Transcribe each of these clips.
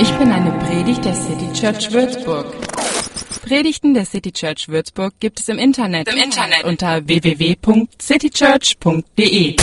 Ich bin eine Predigt der City Church Würzburg. Predigten der City Church Würzburg gibt es im Internet unter www.citychurch.de.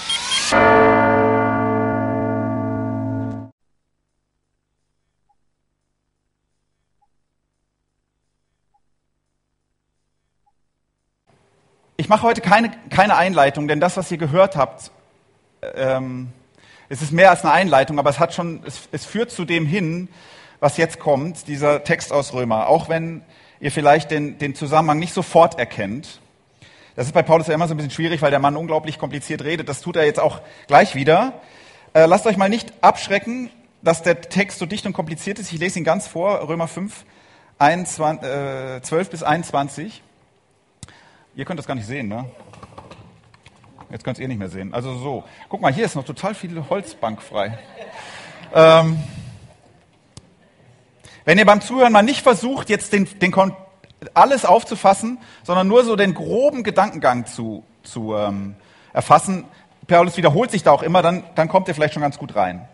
Ich mache heute keine Einleitung, denn das, was ihr gehört habt, es ist mehr als eine Einleitung, aber es führt zu dem hin, was jetzt kommt, dieser Text aus Römer. Auch wenn ihr vielleicht den Zusammenhang nicht sofort erkennt. Das ist bei Paulus ja immer so ein bisschen schwierig, weil der Mann unglaublich kompliziert redet. Das tut er jetzt auch gleich wieder. Lasst euch mal nicht abschrecken, dass der Text so dicht und kompliziert ist. Ich lese ihn ganz vor, Römer 5, 12 bis 21. Ihr könnt das gar nicht sehen, ne? Jetzt könnt ihr nicht mehr sehen. Also so. Guck mal, hier ist noch total viel Holzbank frei. Wenn ihr beim Zuhören mal nicht versucht, jetzt alles aufzufassen, sondern nur so den groben Gedankengang zu erfassen, Paulus wiederholt sich da auch immer, dann kommt ihr vielleicht schon ganz gut rein.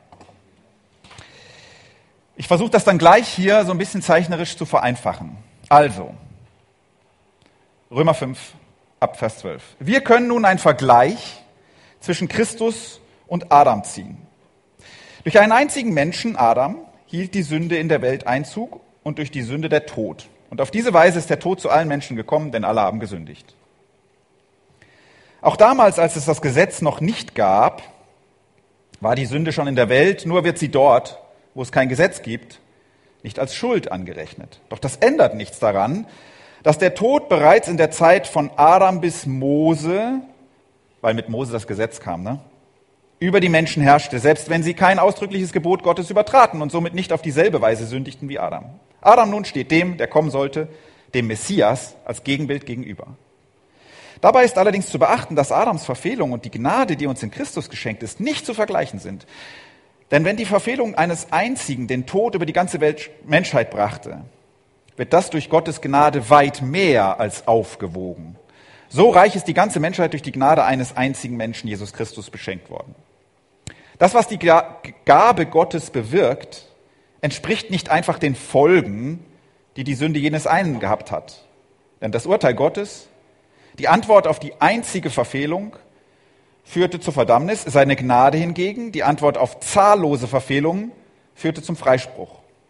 Ich versuche das dann gleich hier so ein bisschen zeichnerisch zu vereinfachen. Also, Römer 5, ab Vers 12. Wir können nun einen Vergleich zwischen Christus und Adam ziehen. Durch einen einzigen Menschen, Adam, hielt die Sünde in der Welt Einzug und durch die Sünde der Tod. Und auf diese Weise ist der Tod zu allen Menschen gekommen, denn alle haben gesündigt. Auch damals, als es das Gesetz noch nicht gab, war die Sünde schon in der Welt, nur wird sie dort, wo es kein Gesetz gibt, nicht als Schuld angerechnet. Doch das ändert nichts daran, dass der Tod bereits in der Zeit von Adam bis Mose, weil mit Mose das Gesetz kam, über die Menschen herrschte, selbst wenn sie kein ausdrückliches Gebot Gottes übertraten und somit nicht auf dieselbe Weise sündigten wie Adam. Adam nun steht dem, der kommen sollte, dem Messias, als Gegenbild gegenüber. Dabei ist allerdings zu beachten, dass Adams Verfehlung und die Gnade, die uns in Christus geschenkt ist, nicht zu vergleichen sind. Denn wenn die Verfehlung eines Einzigen den Tod über die ganze Menschheit brachte, wird das durch Gottes Gnade weit mehr als aufgewogen. So reich ist die ganze Menschheit durch die Gnade eines einzigen Menschen, Jesus Christus, beschenkt worden. Das, was die Gabe Gottes bewirkt, entspricht nicht einfach den Folgen, die die Sünde jenes einen gehabt hat. Denn das Urteil Gottes, die Antwort auf die einzige Verfehlung, führte zur Verdammnis. Seine Gnade hingegen, die Antwort auf zahllose Verfehlungen, führte zum Freispruch.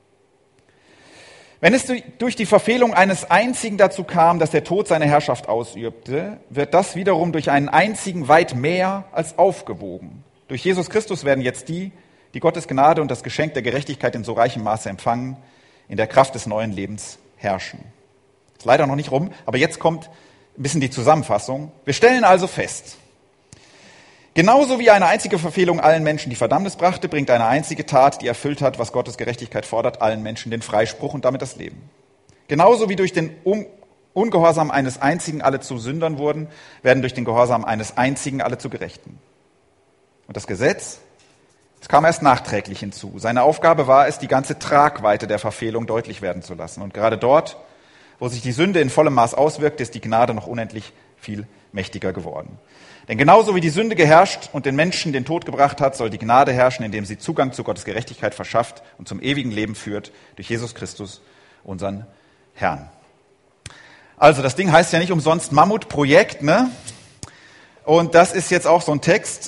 Wenn es durch die Verfehlung eines Einzigen dazu kam, dass der Tod seine Herrschaft ausübte, wird das wiederum durch einen Einzigen weit mehr als aufgewogen. Durch Jesus Christus werden jetzt die Gottes Gnade und das Geschenk der Gerechtigkeit in so reichem Maße empfangen, in der Kraft des neuen Lebens herrschen. Ist leider noch nicht rum, aber jetzt kommt ein bisschen die Zusammenfassung. Wir stellen also fest, genauso wie eine einzige Verfehlung allen Menschen die Verdammnis brachte, bringt eine einzige Tat, die erfüllt hat, was Gottes Gerechtigkeit fordert, allen Menschen den Freispruch und damit das Leben. Genauso wie durch den Ungehorsam eines Einzigen alle zu Sündern wurden, werden durch den Gehorsam eines Einzigen alle zu Gerechten. Und das Gesetz, es kam erst nachträglich hinzu. Seine Aufgabe war es, die ganze Tragweite der Verfehlung deutlich werden zu lassen. Und gerade dort, wo sich die Sünde in vollem Maß auswirkt, ist die Gnade noch unendlich viel mächtiger geworden. Denn genauso wie die Sünde geherrscht und den Menschen den Tod gebracht hat, soll die Gnade herrschen, indem sie Zugang zu Gottes Gerechtigkeit verschafft und zum ewigen Leben führt durch Jesus Christus, unseren Herrn. Also das Ding heißt ja nicht umsonst Mammutprojekt, ne? Und das ist jetzt auch so ein Text,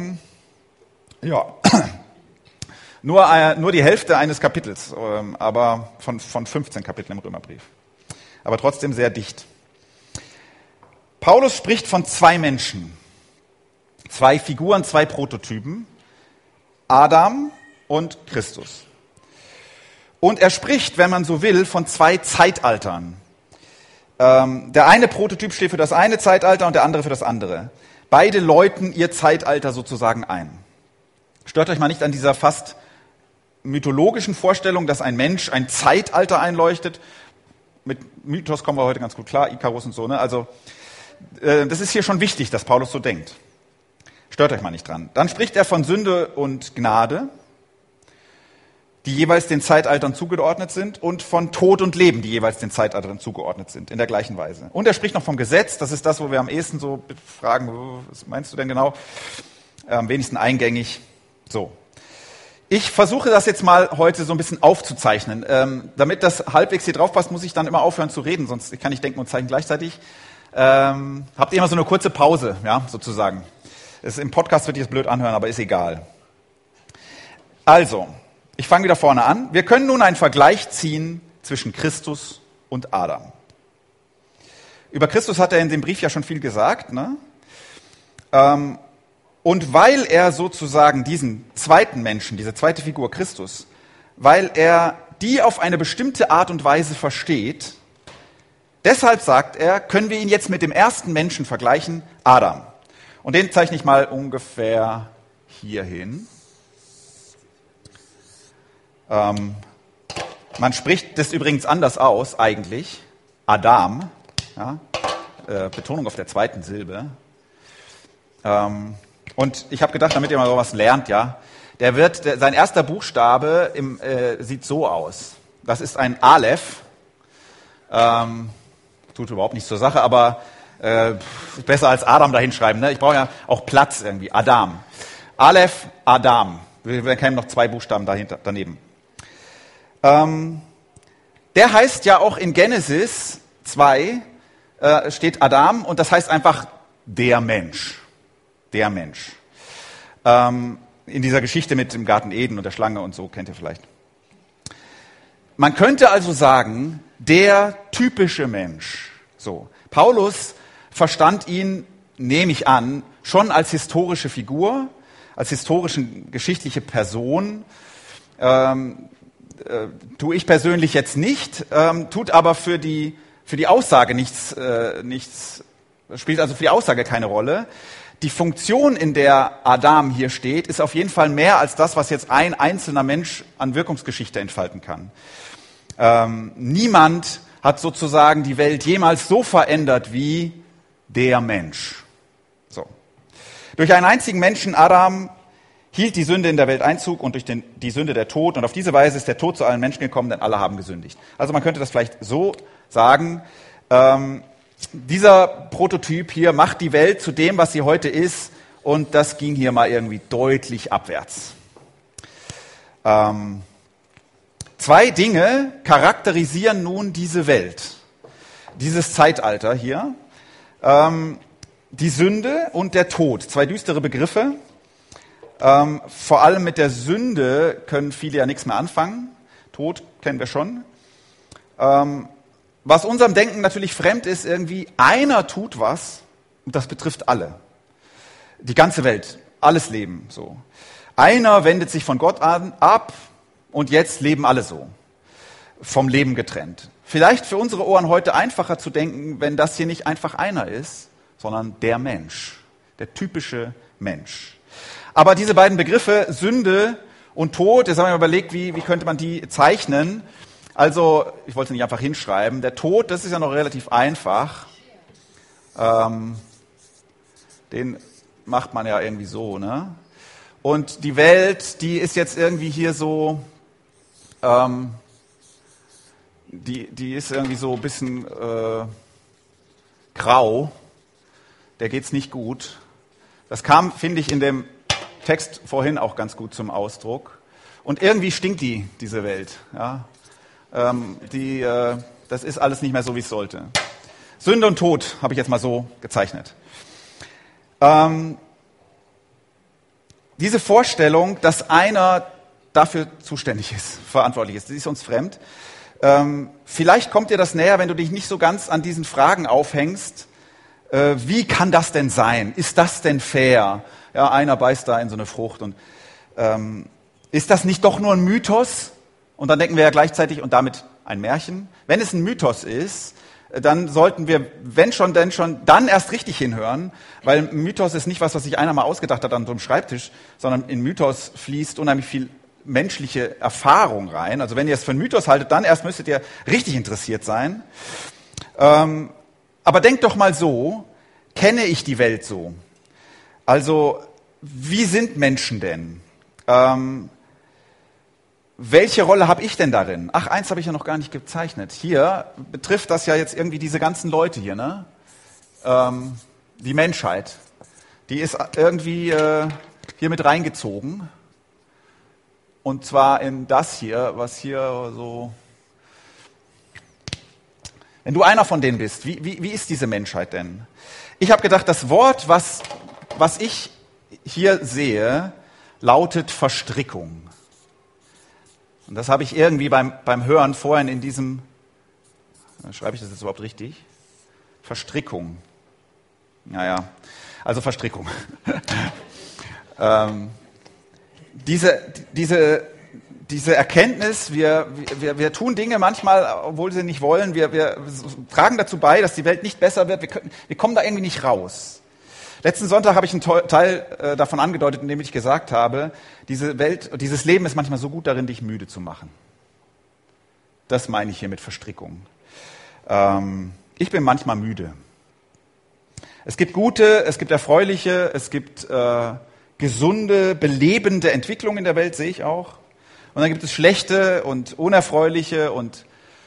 nur die Hälfte eines Kapitels, aber von 15 Kapiteln im Römerbrief. Aber trotzdem sehr dicht. Paulus spricht von zwei Menschen, zwei Figuren, zwei Prototypen, Adam und Christus. Und er spricht, wenn man so will, von zwei Zeitaltern. Der eine Prototyp steht für das eine Zeitalter und der andere für das andere. Beide läuten ihr Zeitalter sozusagen ein. Stört euch mal nicht an dieser fast mythologischen Vorstellung, dass ein Mensch ein Zeitalter einleuchtet. Mit Mythos kommen wir heute ganz gut klar, Ikarus und so, ne? Also das ist hier schon wichtig, dass Paulus so denkt. Stört euch mal nicht dran. Dann spricht er von Sünde und Gnade, die jeweils den Zeitaltern zugeordnet sind, und von Tod und Leben, die jeweils den Zeitaltern zugeordnet sind, in der gleichen Weise. Und er spricht noch vom Gesetz, das ist das, wo wir am ehesten so fragen, was meinst du denn genau? Am wenigsten eingängig. So. Ich versuche das jetzt mal heute so ein bisschen aufzuzeichnen. Damit das halbwegs hier drauf passt, muss ich dann immer aufhören zu reden, sonst kann ich denken und zeichnen gleichzeitig. Habt ihr immer so eine kurze Pause, ja, sozusagen. Im Podcast wird ihr es blöd anhören, aber ist egal. Also, ich fange wieder vorne an. Wir können nun einen Vergleich ziehen zwischen Christus und Adam. Über Christus hat er in dem Brief ja schon viel gesagt, ne? Und weil er sozusagen diesen zweiten Menschen, diese zweite Figur Christus, weil er die auf eine bestimmte Art und Weise versteht, deshalb sagt er, können wir ihn jetzt mit dem ersten Menschen vergleichen, Adam. Und den zeichne ich mal ungefähr hier hin. Man spricht das übrigens anders aus, eigentlich. Adam, ja, Betonung auf der zweiten Silbe. Und ich habe gedacht, damit ihr mal sowas lernt, ja, sein erster Buchstabe sieht so aus. Das ist ein Aleph. Tut überhaupt nichts zur Sache, aber besser als Adam da hinschreiben. Ne? Ich brauche ja auch Platz irgendwie. Adam. Aleph, Adam. Wir kennen noch zwei Buchstaben daneben. Der heißt ja auch in Genesis 2, steht Adam und das heißt einfach der Mensch. Der Mensch. In dieser Geschichte mit dem Garten Eden und der Schlange und so, kennt ihr vielleicht. Man könnte also sagen, der typische Mensch. So. Paulus verstand ihn, nehme ich an, schon als historische Figur, als historische geschichtliche Person. Tue ich persönlich jetzt nicht, tut aber für die Aussage nichts, spielt also für die Aussage keine Rolle. Die Funktion, in der Adam hier steht, ist auf jeden Fall mehr als das, was jetzt ein einzelner Mensch an Wirkungsgeschichte entfalten kann. Niemand hat sozusagen die Welt jemals so verändert wie der Mensch. So. Durch einen einzigen Menschen, Adam, hielt die Sünde in der Welt Einzug und durch die Sünde der Tod. Und auf diese Weise ist der Tod zu allen Menschen gekommen, denn alle haben gesündigt. Also man könnte das vielleicht so sagen, dieser Prototyp hier macht die Welt zu dem, was sie heute ist, und das ging hier mal irgendwie deutlich abwärts. Zwei Dinge charakterisieren nun diese Welt, dieses Zeitalter hier. Die Sünde und der Tod, zwei düstere Begriffe. Vor allem mit der Sünde können viele ja nichts mehr anfangen. Tod kennen wir schon. Was unserem Denken natürlich fremd ist, irgendwie, einer tut was und das betrifft alle. Die ganze Welt, alles Leben so. Einer wendet sich von Gott ab und jetzt leben alle so. Vom Leben getrennt. Vielleicht für unsere Ohren heute einfacher zu denken, wenn das hier nicht einfach einer ist, sondern der Mensch. Der typische Mensch. Aber diese beiden Begriffe, Sünde und Tod, jetzt haben wir überlegt, wie könnte man die zeichnen. Also, ich wollte es nicht einfach hinschreiben. Der Tod, das ist ja noch relativ einfach. Den macht man ja irgendwie so, ne? Und die Welt, die ist jetzt irgendwie hier so, die ist irgendwie so ein bisschen grau. Der geht's nicht gut. Das kam, finde ich, in dem Text vorhin auch ganz gut zum Ausdruck. Und irgendwie stinkt diese Welt. Ja? Das ist alles nicht mehr so, wie es sollte. Sünde und Tod habe ich jetzt mal so gezeichnet. Diese Vorstellung, dass einer dafür zuständig ist, verantwortlich ist, die ist uns fremd. Vielleicht kommt dir das näher, wenn du dich nicht so ganz an diesen Fragen aufhängst. Wie kann das denn sein? Ist das denn fair? Ja, einer beißt da in so eine Frucht und ist das nicht doch nur ein Mythos? Und dann denken wir ja gleichzeitig und damit ein Märchen. Wenn es ein Mythos ist, dann sollten wir, wenn schon, denn schon, dann erst richtig hinhören, weil ein Mythos ist nicht was sich einer mal ausgedacht hat an so einem Schreibtisch, sondern in Mythos fließt unheimlich viel menschliche Erfahrung rein. Also wenn ihr es für einen Mythos haltet, dann erst müsstet ihr richtig interessiert sein. Aber denkt doch mal so, kenne ich die Welt so? Also, wie sind Menschen denn? Welche Rolle habe ich denn darin? Ach, eins habe ich ja noch gar nicht gezeichnet. Hier betrifft das ja jetzt irgendwie diese ganzen Leute hier, ne? Die Menschheit. Die ist irgendwie hier mit reingezogen. Und zwar in das hier, was hier so... Wenn du einer von denen bist, wie ist diese Menschheit denn? Ich habe gedacht, das Wort, was ich hier sehe, lautet Verstrickung. Und das habe ich irgendwie beim Hören vorhin in diesem, schreibe ich das jetzt überhaupt richtig? Verstrickung. Naja, also Verstrickung. Diese Erkenntnis, wir tun Dinge manchmal, obwohl sie nicht wollen, wir tragen dazu bei, dass die Welt nicht besser wird, wir kommen da irgendwie nicht raus. Letzten Sonntag habe ich einen Teil davon angedeutet, indem ich gesagt habe, dieses Leben ist manchmal so gut darin, dich müde zu machen. Das meine ich hier mit Verstrickung. Ich bin manchmal müde. Es gibt gute, es gibt erfreuliche, es gibt gesunde, belebende Entwicklungen in der Welt, sehe ich auch. Und dann gibt es schlechte und unerfreuliche und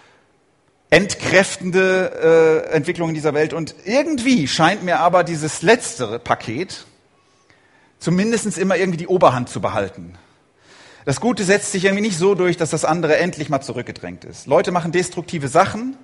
entkräftende Entwicklungen in dieser Welt. Und irgendwie scheint mir aber dieses letztere Paket zumindest immer irgendwie die Oberhand zu behalten. Das Gute setzt sich irgendwie nicht so durch, dass das andere endlich mal zurückgedrängt ist. Leute machen destruktive Sachen,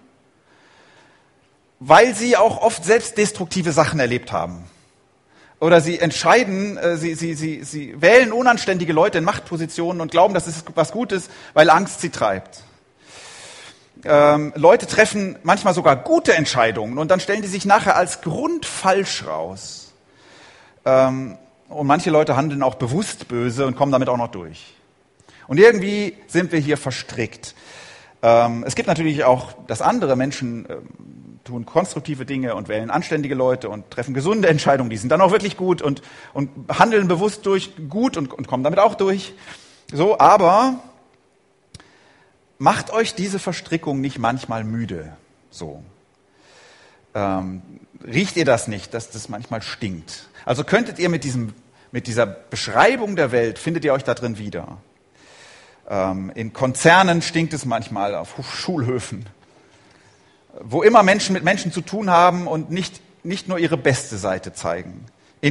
weil sie auch oft selbst destruktive Sachen erlebt haben. Oder sie entscheiden, sie wählen unanständige Leute in Machtpositionen und glauben, das ist was Gutes, weil Angst sie treibt. Leute treffen manchmal sogar gute Entscheidungen und dann stellen die sich nachher als grundfalsch raus. Und manche Leute handeln auch bewusst böse und kommen damit auch noch durch. Und irgendwie sind wir hier verstrickt. Es gibt natürlich auch das andere, Menschen tun konstruktive Dinge und wählen anständige Leute und treffen gesunde Entscheidungen, die sind dann auch wirklich gut und handeln bewusst gut und kommen damit auch durch. So, aber macht euch diese Verstrickung nicht manchmal müde? So. Riecht ihr das nicht, dass das manchmal stinkt? Also könntet ihr mit dieser Beschreibung der Welt, findet ihr euch da drin wieder? In Konzernen stinkt es manchmal, auf Schulhöfen, wo immer Menschen mit Menschen zu tun haben und nicht nur ihre beste Seite zeigen.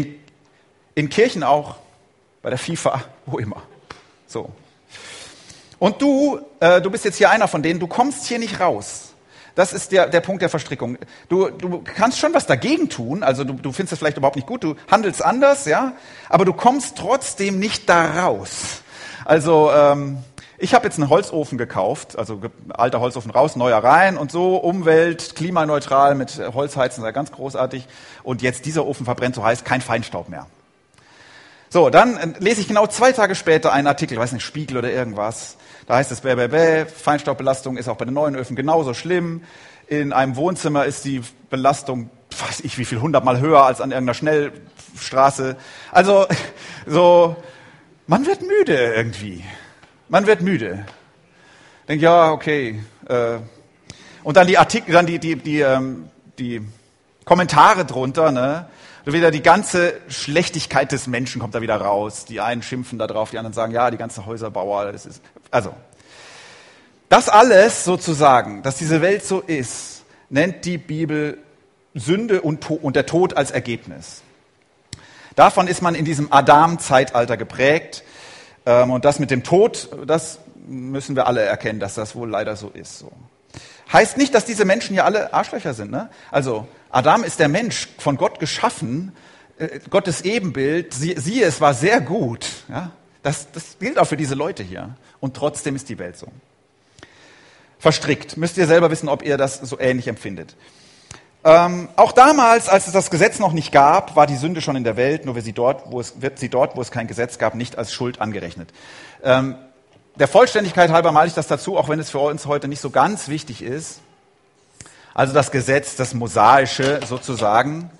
In Kirchen auch, bei der FIFA, wo immer. So. Und du bist jetzt hier einer von denen, du kommst hier nicht raus. Das ist der Punkt der Verstrickung. Du kannst schon was dagegen tun, also du findest das vielleicht überhaupt nicht gut, du handelst anders, ja, aber du kommst trotzdem nicht da raus. Also ich habe jetzt einen Holzofen gekauft, also alter Holzofen raus, neuer rein und so, Umwelt, klimaneutral mit Holzheizen, das ist ja ganz großartig. Und jetzt dieser Ofen verbrennt so heiß, kein Feinstaub mehr. So, dann lese ich genau 2 Tage später einen Artikel, weiß nicht, Spiegel oder irgendwas. Da heißt es, Feinstaubbelastung ist auch bei den neuen Öfen genauso schlimm. In einem Wohnzimmer ist die Belastung, weiß ich wie viel, 100-mal höher als an irgendeiner Schnellstraße. Also, so, man wird müde irgendwie. Man wird müde. Denkt, ja, okay. Und dann die Artikel, dann die Kommentare drunter, ne? Und wieder die ganze Schlechtigkeit des Menschen kommt da wieder raus. Die einen schimpfen da drauf, die anderen sagen, ja, die ganze Häuserbauer, das ist, also. Das alles sozusagen, dass diese Welt so ist, nennt die Bibel Sünde und der Tod als Ergebnis. Davon ist man in diesem Adam-Zeitalter geprägt. Und das mit dem Tod, das müssen wir alle erkennen, dass das wohl leider so ist. So. Heißt nicht, dass diese Menschen hier alle Arschlöcher sind. Ne? Also Adam ist der Mensch, von Gott geschaffen, Gottes Ebenbild. Siehe, es war sehr gut. Ja? Das gilt auch für diese Leute hier. Und trotzdem ist die Welt so. Verstrickt. Müsst ihr selber wissen, ob ihr das so ähnlich empfindet. Auch damals, als es das Gesetz noch nicht gab, war die Sünde schon in der Welt, nur wird sie dort, wo es kein Gesetz gab, nicht als Schuld angerechnet. Der Vollständigkeit halber male ich das dazu, auch wenn es für uns heute nicht so ganz wichtig ist. Also das Gesetz, das Mosaische sozusagen,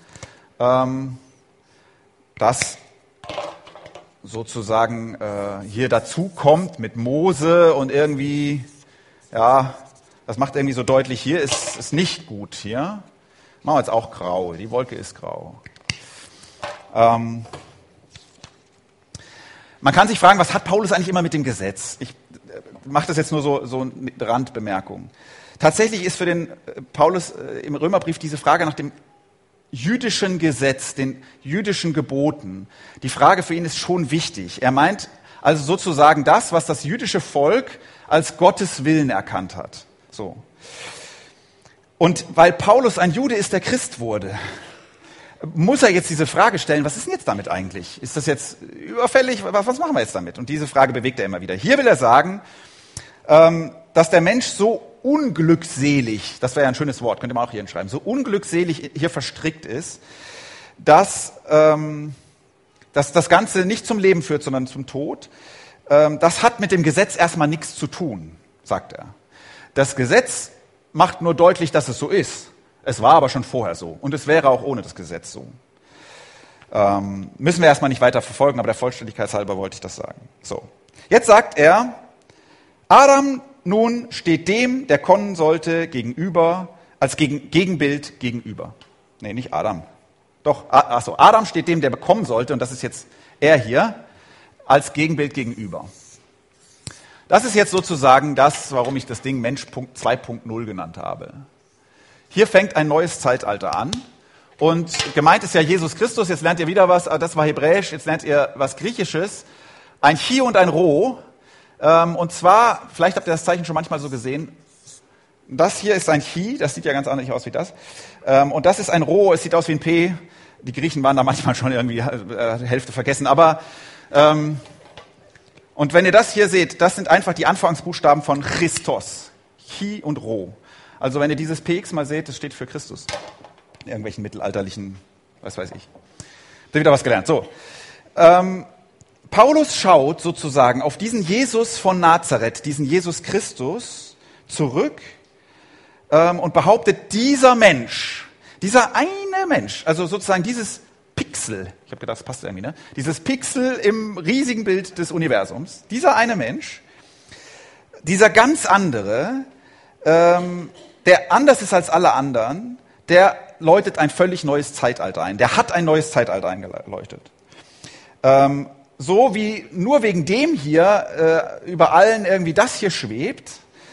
das sozusagen hier dazu kommt mit Mose und irgendwie, ja, das macht irgendwie so deutlich, hier ist nicht gut hier. Machen wir jetzt auch grau, die Wolke ist grau. Man kann sich fragen, was hat Paulus eigentlich immer mit dem Gesetz? Ich mache das jetzt nur so eine Randbemerkung. Tatsächlich ist für den Paulus im Römerbrief diese Frage nach dem jüdischen Gesetz, den jüdischen Geboten, die Frage für ihn ist schon wichtig. Er meint also sozusagen das, was das jüdische Volk als Gottes Willen erkannt hat. So. Und weil Paulus ein Jude ist, der Christ wurde, muss er jetzt diese Frage stellen, was ist denn jetzt damit eigentlich? Ist das jetzt überfällig? Was machen wir jetzt damit? Und diese Frage bewegt er immer wieder. Hier will er sagen, dass der Mensch so unglückselig, das wäre ja ein schönes Wort, könnt ihr mal auch hier hinschreiben, so unglückselig hier verstrickt ist, dass das Ganze nicht zum Leben führt, sondern zum Tod. Das hat mit dem Gesetz erstmal nichts zu tun, sagt er. Das Gesetz macht nur deutlich, dass es so ist. Es war aber schon vorher so und es wäre auch ohne das Gesetz so. Müssen wir erstmal nicht weiter verfolgen, aber der Vollständigkeit halber wollte ich das sagen. So. Jetzt sagt er, Adam nun steht dem, der kommen sollte, gegenüber, als Gegenbild gegenüber. Nee, nicht Adam. Doch, Adam steht dem, der kommen sollte, und das ist jetzt er hier, als Gegenbild gegenüber. Das ist jetzt sozusagen das, warum ich das Ding Mensch 2.0 genannt habe. Hier fängt ein neues Zeitalter an. Und gemeint ist ja Jesus Christus, jetzt lernt ihr wieder was, das war Hebräisch, jetzt lernt ihr was Griechisches. Ein Chi und ein Rho. Und zwar, vielleicht habt ihr das Zeichen schon manchmal so gesehen, das hier ist ein Chi, das sieht ja ganz anders aus wie das. Und das ist ein Rho, es sieht aus wie ein P. Die Griechen waren da manchmal schon irgendwie Hälfte vergessen. Aber und wenn ihr das hier seht, das sind einfach die Anfangsbuchstaben von Christos. Chi und Rho. Also wenn ihr dieses PX mal seht, das steht für Christus. In irgendwelchen mittelalterlichen, was weiß ich. Habt ihr wieder was gelernt. So. Paulus schaut sozusagen auf diesen Jesus von Nazareth, diesen Jesus Christus, zurück und behauptet, dieser Mensch, dieser eine Mensch, also sozusagen dieses Pixel, ich habe gedacht, das passt irgendwie, ne? Dieses Pixel im riesigen Bild des Universums, dieser eine Mensch, dieser ganz andere, der anders ist als alle anderen, der läutet ein völlig neues Zeitalter ein. Der hat ein neues Zeitalter eingeläutet. So wie nur wegen dem hier über allen irgendwie das hier schwebt,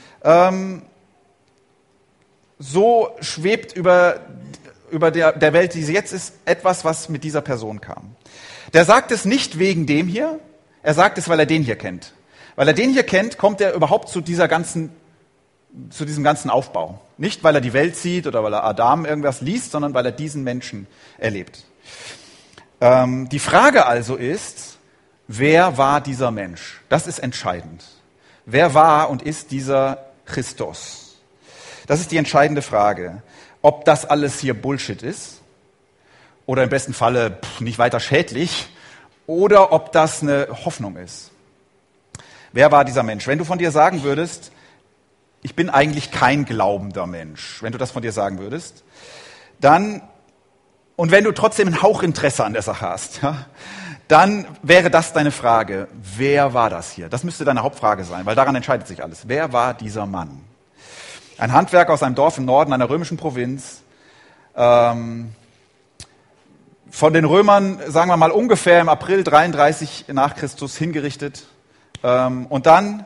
so schwebt über der Welt, die sie jetzt ist, etwas, was mit dieser Person kam. Der sagt es nicht wegen dem hier, er sagt es, weil er den hier kennt. Weil er den hier kennt, kommt er überhaupt zu diesem ganzen Aufbau. Nicht, weil er die Welt sieht oder weil er Adam irgendwas liest, sondern weil er diesen Menschen erlebt. Die Frage also ist, wer war dieser Mensch? Das ist entscheidend. Wer war und ist dieser Christus? Das ist die entscheidende Frage. Ob das alles hier Bullshit ist oder im besten Falle nicht weiter schädlich oder ob das eine Hoffnung ist. Wer war dieser Mensch? Wenn du von dir sagen würdest, ich bin eigentlich kein glaubender Mensch, wenn du das von dir sagen würdest, dann, und wenn du trotzdem einen Hauch Interesse an der Sache hast, ja, dann wäre das deine Frage, wer war das hier? Das müsste deine Hauptfrage sein, weil daran entscheidet sich alles. Wer war dieser Mann? Ein Handwerker aus einem Dorf im Norden einer römischen Provinz, von den Römern, sagen wir mal, ungefähr im April 33 nach Christus hingerichtet. Und dann,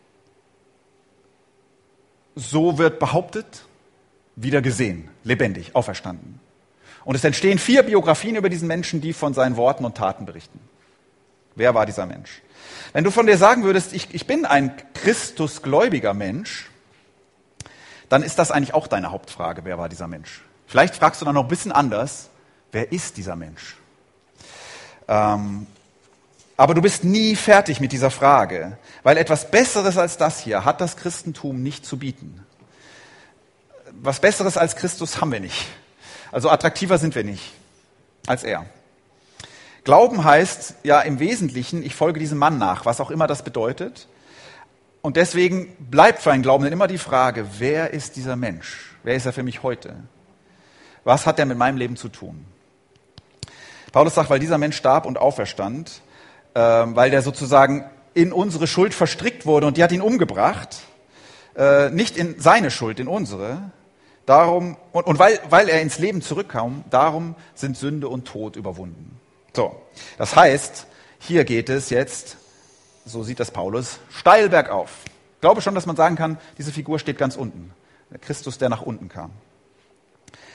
so wird behauptet, wieder gesehen, lebendig, auferstanden. Und es entstehen 4 Biografien über diesen Menschen, die von seinen Worten und Taten berichten. Wer war dieser Mensch? Wenn du von dir sagen würdest, ich bin ein Christusgläubiger Mensch, dann ist das eigentlich auch deine Hauptfrage, wer war dieser Mensch? Vielleicht fragst du dann noch ein bisschen anders, wer ist dieser Mensch? Aber du bist nie fertig mit dieser Frage, weil etwas Besseres als das hier hat das Christentum nicht zu bieten. Was Besseres als Christus haben wir nicht. Also attraktiver sind wir nicht als er. Glauben heißt ja im Wesentlichen, ich folge diesem Mann nach, was auch immer das bedeutet. Und deswegen bleibt für einen Glaubenden immer die Frage, wer ist dieser Mensch? Wer ist er für mich heute? Was hat er mit meinem Leben zu tun? Paulus sagt, weil dieser Mensch starb und auferstand, weil der sozusagen in unsere Schuld verstrickt wurde und die hat ihn umgebracht, nicht in seine Schuld, in unsere. Darum, und weil er ins Leben zurückkam, darum sind Sünde und Tod überwunden. So, das heißt, hier geht es jetzt, so sieht das Paulus, steil bergauf. Ich glaube schon, dass man sagen kann, diese Figur steht ganz unten. Der Christus, der nach unten kam.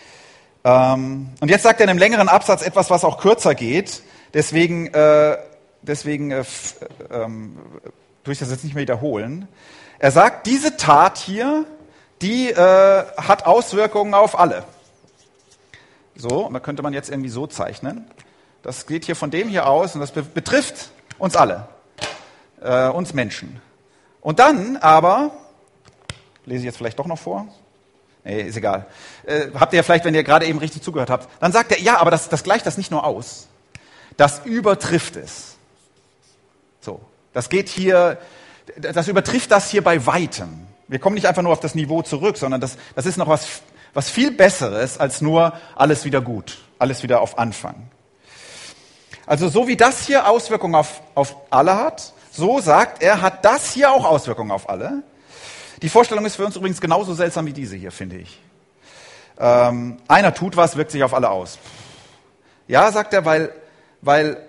Und jetzt sagt er in einem längeren Absatz etwas, was auch kürzer geht. Deswegen deswegen tue ich das jetzt nicht mehr wiederholen. Er sagt, diese Tat hier, die hat Auswirkungen auf alle. So, da könnte man jetzt irgendwie so zeichnen. Das geht hier von dem hier aus und das betrifft uns alle, uns Menschen. Und dann aber, lese ich jetzt vielleicht doch noch vor? Nee, ist egal. Habt ihr ja vielleicht, wenn ihr gerade eben richtig zugehört habt, dann sagt er, ja, aber das gleicht das nicht nur aus. Das übertrifft es. So, das übertrifft das hier bei weitem. Wir kommen nicht einfach nur auf das Niveau zurück, sondern das ist noch was viel Besseres als nur alles wieder gut, alles wieder auf Anfang. Also so wie das hier Auswirkungen auf alle hat, so sagt er, hat das hier auch Auswirkungen auf alle. Die Vorstellung ist für uns übrigens genauso seltsam wie diese hier, finde ich. Einer tut was, wirkt sich auf alle aus. Ja, sagt er, weil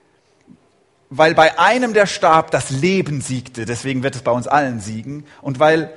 bei einem der starb, das Leben siegte, deswegen wird es bei uns allen siegen. Und weil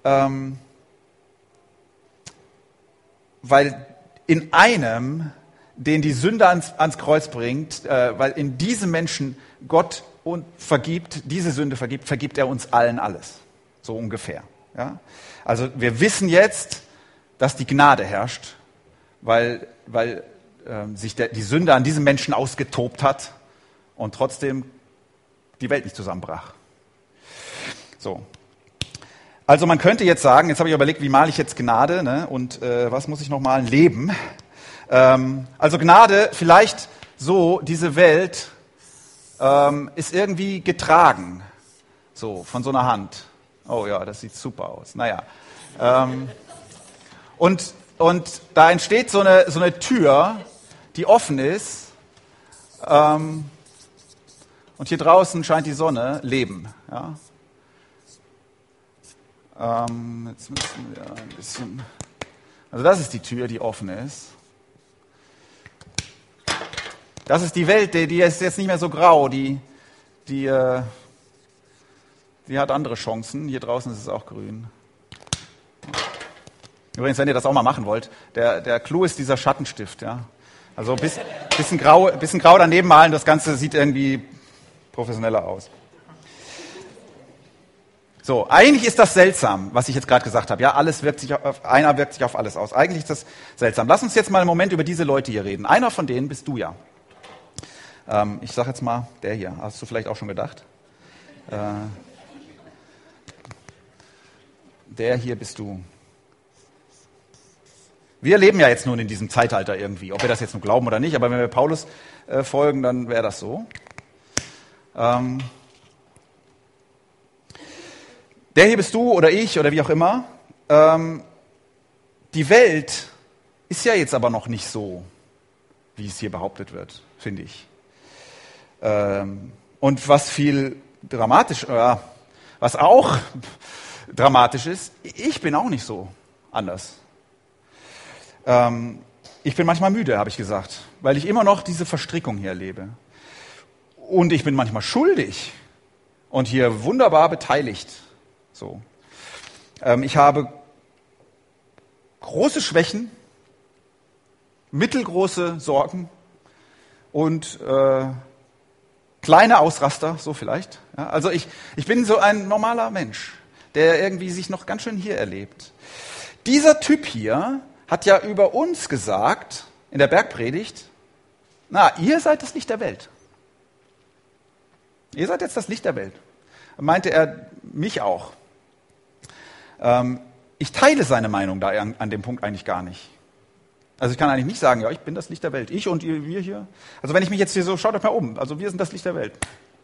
in einem, den die Sünde ans Kreuz bringt, weil in diesem Menschen Gott vergibt, diese Sünde vergibt er uns allen alles. So ungefähr. Ja? Also wir wissen jetzt, dass die Gnade herrscht, weil sich die Sünde an diesem Menschen ausgetobt hat und trotzdem die Welt nicht zusammenbrach. So. Also man könnte jetzt sagen, jetzt habe ich überlegt, wie male ich jetzt Gnade, ne? Und was muss ich noch malen? Leben. Also Gnade, vielleicht so, diese Welt ist irgendwie getragen, so von so einer Hand. Oh ja, das sieht super aus. Naja. Und da entsteht so eine Tür, die offen ist. Und hier draußen scheint die Sonne, Leben. Ja? Jetzt müssen wir ein bisschen. Also das ist die Tür, die offen ist. Das ist die Welt, die ist jetzt nicht mehr so grau. Die hat andere Chancen. Hier draußen ist es auch grün. Übrigens, wenn ihr das auch mal machen wollt, der Clou ist dieser Schattenstift. Ja? Also bisschen grau daneben malen, das Ganze sieht irgendwie professioneller aus. So, eigentlich ist das seltsam, was ich jetzt gerade gesagt habe. Ja, einer wirkt sich auf alles aus. Eigentlich ist das seltsam. Lass uns jetzt mal einen Moment über diese Leute hier reden. Einer von denen bist du ja. Ich sage jetzt mal, der hier. Hast du vielleicht auch schon gedacht? Der hier bist du. Wir leben ja jetzt nun in diesem Zeitalter irgendwie, ob wir das jetzt nun glauben oder nicht, aber wenn wir Paulus folgen, dann wäre das so. Der hier bist du oder ich oder wie auch immer. Die Welt ist ja jetzt aber noch nicht so, wie es hier behauptet wird, finde ich. Und was was auch dramatisch ist, ich bin auch nicht so anders. Ich bin manchmal müde, habe ich gesagt, weil ich immer noch diese Verstrickung hier erlebe. Und ich bin manchmal schuldig und hier wunderbar beteiligt. So. Ich habe große Schwächen, mittelgroße Sorgen und kleine Ausraster, so vielleicht. Ja, also ich bin so ein normaler Mensch, der irgendwie sich noch ganz schön hier erlebt. Dieser Typ hier hat ja über uns gesagt, in der Bergpredigt, ihr seid das Licht der Welt. Ihr seid jetzt das Licht der Welt. Meinte er mich auch. Ich teile seine Meinung da an dem Punkt eigentlich gar nicht. Also ich kann eigentlich nicht sagen, ja, ich bin das Licht der Welt. Ich und wir hier. Also wenn ich mich jetzt hier so, schaut euch mal um. Also wir sind das Licht der Welt.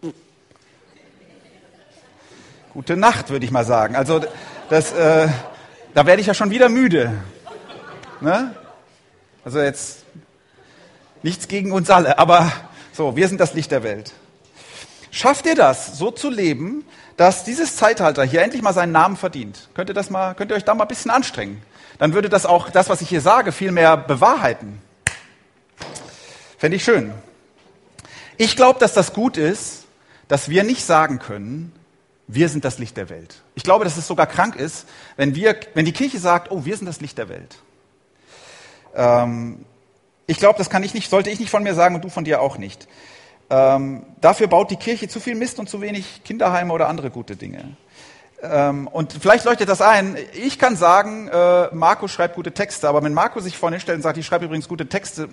Gute Nacht, würde ich mal sagen. Also da werde ich ja schon wieder müde. Ne? Also jetzt nichts gegen uns alle, aber so, wir sind das Licht der Welt. Schafft ihr das, so zu leben, dass dieses Zeitalter hier endlich mal seinen Namen verdient? Könnt ihr euch da mal ein bisschen anstrengen? Dann würde das auch das, was ich hier sage, viel mehr bewahrheiten. Fände ich schön. Ich glaube, dass das gut ist, dass wir nicht sagen können, wir sind das Licht der Welt. Ich glaube, dass es sogar krank ist, wenn die Kirche sagt, oh, wir sind das Licht der Welt. Ich glaube, das sollte ich nicht von mir sagen und du von dir auch nicht. Dafür baut die Kirche zu viel Mist und zu wenig Kinderheime oder andere gute Dinge. Und vielleicht leuchtet das ein. Ich kann sagen, Marco schreibt gute Texte, aber wenn Marco sich vorne hinstellt und sagt, ich schreibe übrigens gute Texte,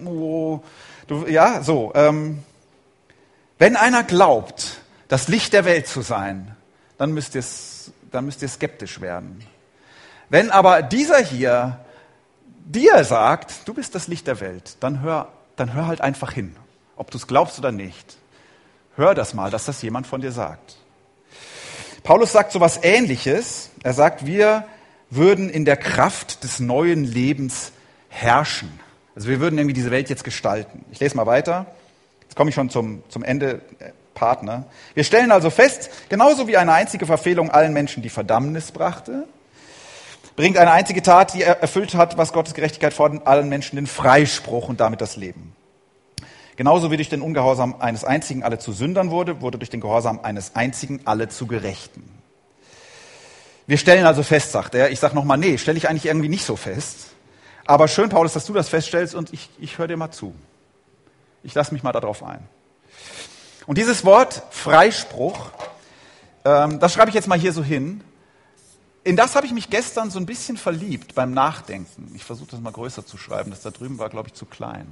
Wenn einer glaubt, das Licht der Welt zu sein, dann müsst ihr skeptisch werden. Wenn aber dieser hier dir sagt, du bist das Licht der Welt, dann hör halt einfach hin, ob du es glaubst oder nicht. Hör das mal, dass das jemand von dir sagt. Paulus sagt so was Ähnliches. Er sagt, wir würden in der Kraft des neuen Lebens herrschen. Also wir würden irgendwie diese Welt jetzt gestalten. Ich lese mal weiter. Jetzt komme ich schon zum Ende, Partner. Wir stellen also fest, genauso wie eine einzige Verfehlung allen Menschen die Verdammnis brachte, bringt eine einzige Tat, die erfüllt hat, was Gottes Gerechtigkeit fordert, allen Menschen den Freispruch und damit das Leben. Genauso wie durch den Ungehorsam eines Einzigen alle zu Sündern wurde durch den Gehorsam eines Einzigen alle zu Gerechten. Wir stellen also fest, sagt er. Ich sage nochmal, nee, stelle ich eigentlich irgendwie nicht so fest. Aber schön, Paulus, dass du das feststellst und ich höre dir mal zu. Ich lasse mich mal darauf ein. Und dieses Wort Freispruch, das schreibe ich jetzt mal hier so hin. In das habe ich mich gestern so ein bisschen verliebt beim Nachdenken. Ich versuche das mal größer zu schreiben. Das da drüben war, glaube ich, zu klein.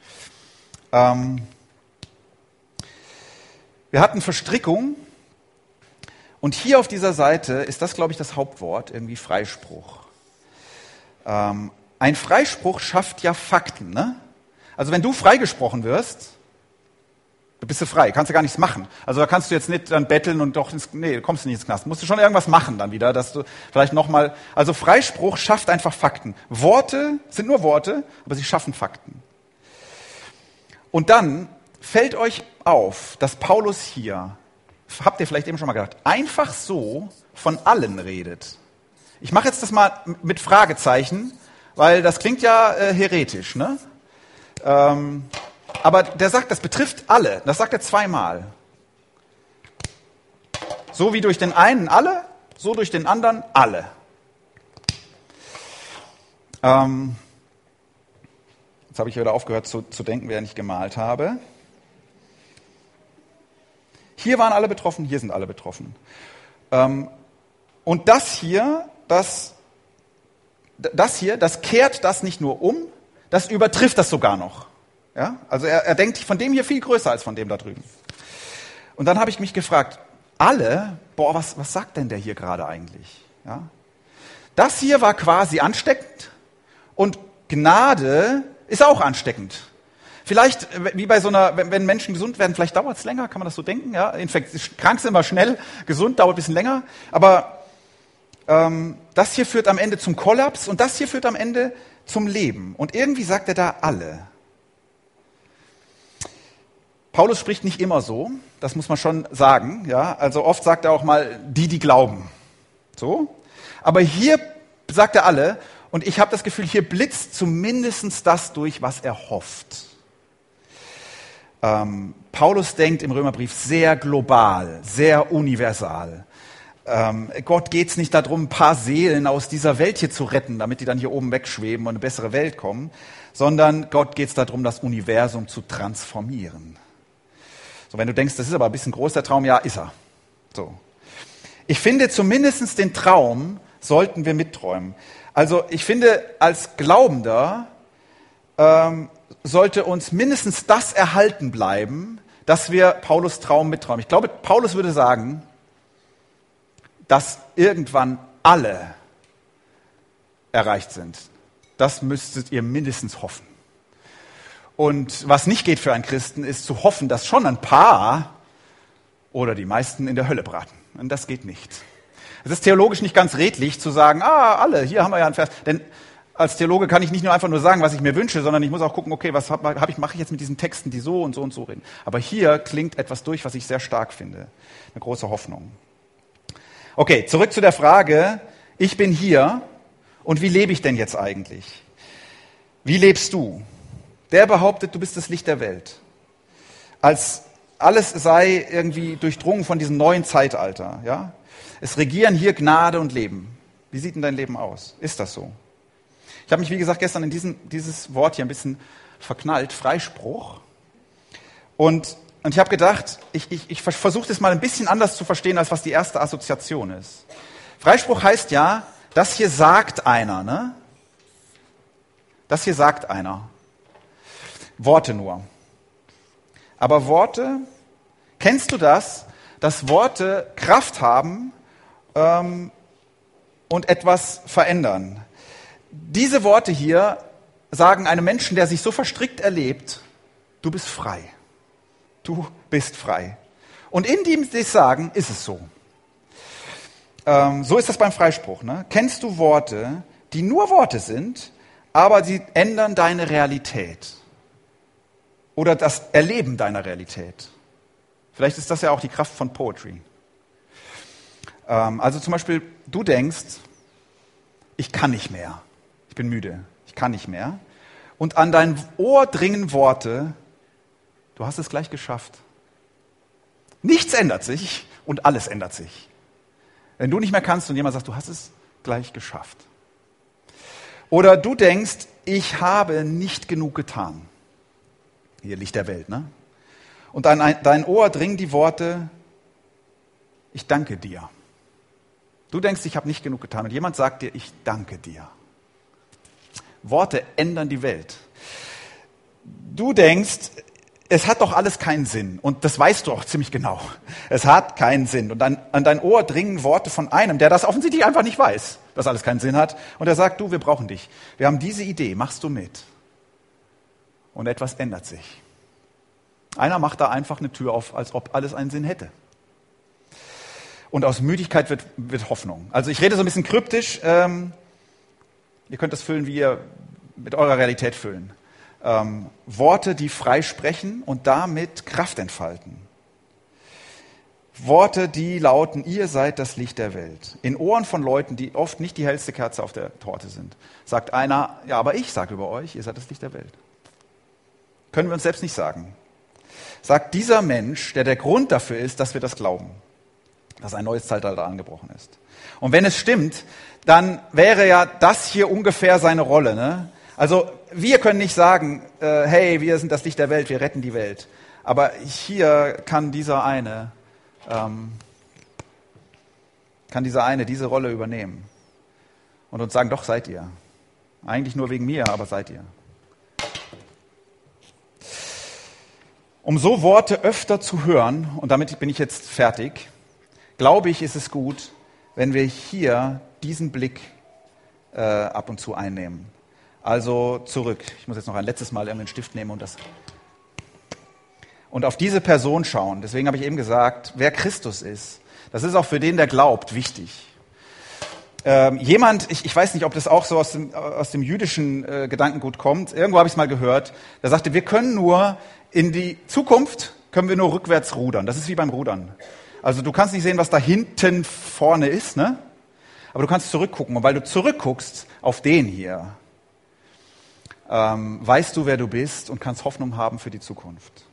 Wir hatten Verstrickung und hier auf dieser Seite ist das, glaube ich, das Hauptwort, irgendwie Freispruch. Ein Freispruch schafft ja Fakten, ne? Also wenn du freigesprochen wirst, du bist frei, kannst du gar nichts machen. Also da kannst du jetzt nicht dann betteln und du kommst nicht ins Knast. Musst du schon irgendwas machen dann wieder, dass du vielleicht nochmal, also Freispruch schafft einfach Fakten. Worte sind nur Worte, aber sie schaffen Fakten. Und dann fällt euch auf, dass Paulus hier, habt ihr vielleicht eben schon mal gedacht, einfach so von allen redet. Ich mache jetzt das mal mit Fragezeichen, weil das klingt ja heretisch, ne? Aber der sagt, das betrifft alle. Das sagt er zweimal. So wie durch den einen alle, so durch den anderen alle. Jetzt habe ich wieder aufgehört zu denken, während ich gemalt habe. Hier waren alle betroffen, hier sind alle betroffen. Und das hier, das kehrt das nicht nur um, das übertrifft das sogar noch. Ja? Also er denkt von dem hier viel größer als von dem da drüben. Und dann habe ich mich gefragt, alle, was sagt denn der hier gerade eigentlich? Ja? Das hier war quasi ansteckend und Gnade ist auch ansteckend. Vielleicht, wie bei so einer, wenn Menschen gesund werden, vielleicht dauert es länger, kann man das so denken? Ja? Krank sind immer schnell, gesund dauert ein bisschen länger. Aber das hier führt am Ende zum Kollaps und das hier führt am Ende zum Leben. Und irgendwie sagt er da alle. Paulus spricht nicht immer so, das muss man schon sagen. Ja? Also oft sagt er auch mal, die glauben. So. Aber hier sagt er alle. Und ich habe das Gefühl, hier blitzt zumindest das durch, was er hofft. Paulus denkt im Römerbrief sehr global, sehr universal. Gott geht es nicht darum, ein paar Seelen aus dieser Welt hier zu retten, damit die dann hier oben wegschweben und eine bessere Welt kommen, sondern Gott geht es darum, das Universum zu transformieren. So, wenn du denkst, das ist aber ein bisschen groß, der Traum, ja, ist er. So. Ich finde, zumindest den Traum sollten wir mitträumen. Also ich finde, als Glaubender sollte uns mindestens das erhalten bleiben, dass wir Paulus Traum mitträumen. Ich glaube, Paulus würde sagen, dass irgendwann alle erreicht sind. Das müsstet ihr mindestens hoffen. Und was nicht geht für einen Christen, ist zu hoffen, dass schon ein paar oder die meisten in der Hölle braten. Und das geht nicht. Es ist theologisch nicht ganz redlich zu sagen, alle, hier haben wir ja einen Vers. Denn als Theologe kann ich nicht nur einfach nur sagen, was ich mir wünsche, sondern ich muss auch gucken, okay, was mache ich jetzt mit diesen Texten, die so und so und so reden. Aber hier klingt etwas durch, was ich sehr stark finde. Eine große Hoffnung. Okay, zurück zu der Frage, ich bin hier und wie lebe ich denn jetzt eigentlich? Wie lebst du? Der behauptet, du bist das Licht der Welt. Als alles sei irgendwie durchdrungen von diesem neuen Zeitalter. Ja? Es regieren hier Gnade und Leben. Wie sieht denn dein Leben aus? Ist das so? Ich habe mich, wie gesagt, gestern in dieses Wort hier ein bisschen verknallt, Freispruch. Und Und ich habe gedacht, ich versuche das mal ein bisschen anders zu verstehen, als was die erste Assoziation ist. Freispruch heißt ja, das hier sagt einer, ne? Das hier sagt einer. Worte nur. Aber Worte, kennst du das, dass Worte Kraft haben und etwas verändern? Diese Worte hier sagen einem Menschen, der sich so verstrickt erlebt, du bist frei. Du bist frei. Und in dem sie sagen, ist es so. So ist das beim Freispruch. Ne? Kennst du Worte, die nur Worte sind, aber sie ändern deine Realität? Oder das Erleben deiner Realität? Vielleicht ist das ja auch die Kraft von Poetry. Also zum Beispiel, du denkst, ich kann nicht mehr. Ich bin müde. Ich kann nicht mehr. Und an dein Ohr dringen Worte, du hast es gleich geschafft. Nichts ändert sich und alles ändert sich. Wenn du nicht mehr kannst und jemand sagt, du hast es gleich geschafft. Oder du denkst, ich habe nicht genug getan. Hier Licht der Welt, ne? Und an dein Ohr dringen die Worte, ich danke dir. Du denkst, ich habe nicht genug getan. Und jemand sagt dir, ich danke dir. Worte ändern die Welt. Du denkst, es hat doch alles keinen Sinn. Und das weißt du auch ziemlich genau. Es hat keinen Sinn. Und an dein Ohr dringen Worte von einem, der das offensichtlich einfach nicht weiß, dass alles keinen Sinn hat. Und er sagt, du, wir brauchen dich. Wir haben diese Idee, machst du mit? Und etwas ändert sich. Einer macht da einfach eine Tür auf, als ob alles einen Sinn hätte. Und aus Müdigkeit wird Hoffnung. Also ich rede so ein bisschen kryptisch. Ihr könnt das füllen, wie ihr mit eurer Realität füllen. Worte, die frei sprechen und damit Kraft entfalten. Worte, die lauten, ihr seid das Licht der Welt. In Ohren von Leuten, die oft nicht die hellste Kerze auf der Torte sind, sagt einer, ja, aber ich sage über euch, ihr seid das Licht der Welt. Können wir uns selbst nicht sagen. Sagt dieser Mensch, der Grund dafür ist, dass wir das glauben, dass ein neues Zeitalter angebrochen ist. Und wenn es stimmt, dann wäre ja das hier ungefähr seine Rolle. Ne? Also wir können nicht sagen, hey, wir sind das Licht der Welt, wir retten die Welt. Aber hier kann dieser eine diese Rolle übernehmen und uns sagen, doch seid ihr. Eigentlich nur wegen mir, aber seid ihr. Um so Worte öfter zu hören, und damit bin ich jetzt fertig, glaube ich, ist es gut, wenn wir hier diesen Blick ab und zu einnehmen. Also zurück. Ich muss jetzt noch ein letztes Mal einen Stift nehmen und auf diese Person schauen. Deswegen habe ich eben gesagt, wer Christus ist. Das ist auch für den, der glaubt, wichtig. Ich weiß nicht, ob das auch so aus dem jüdischen Gedankengut kommt. Irgendwo habe ich es mal gehört. Der sagte, wir können nur in die Zukunft, können wir nur rückwärts rudern. Das ist wie beim Rudern. Also du kannst nicht sehen, was da hinten vorne ist, ne? Aber du kannst zurückgucken. Und weil du zurückguckst auf den hier, weißt du, wer du bist und kannst Hoffnung haben für die Zukunft.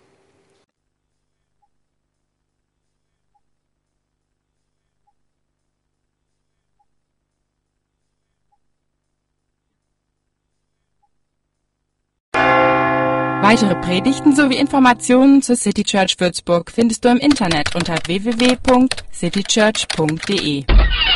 Weitere Predigten sowie Informationen zur City Church Würzburg findest du im Internet unter www.citychurch.de.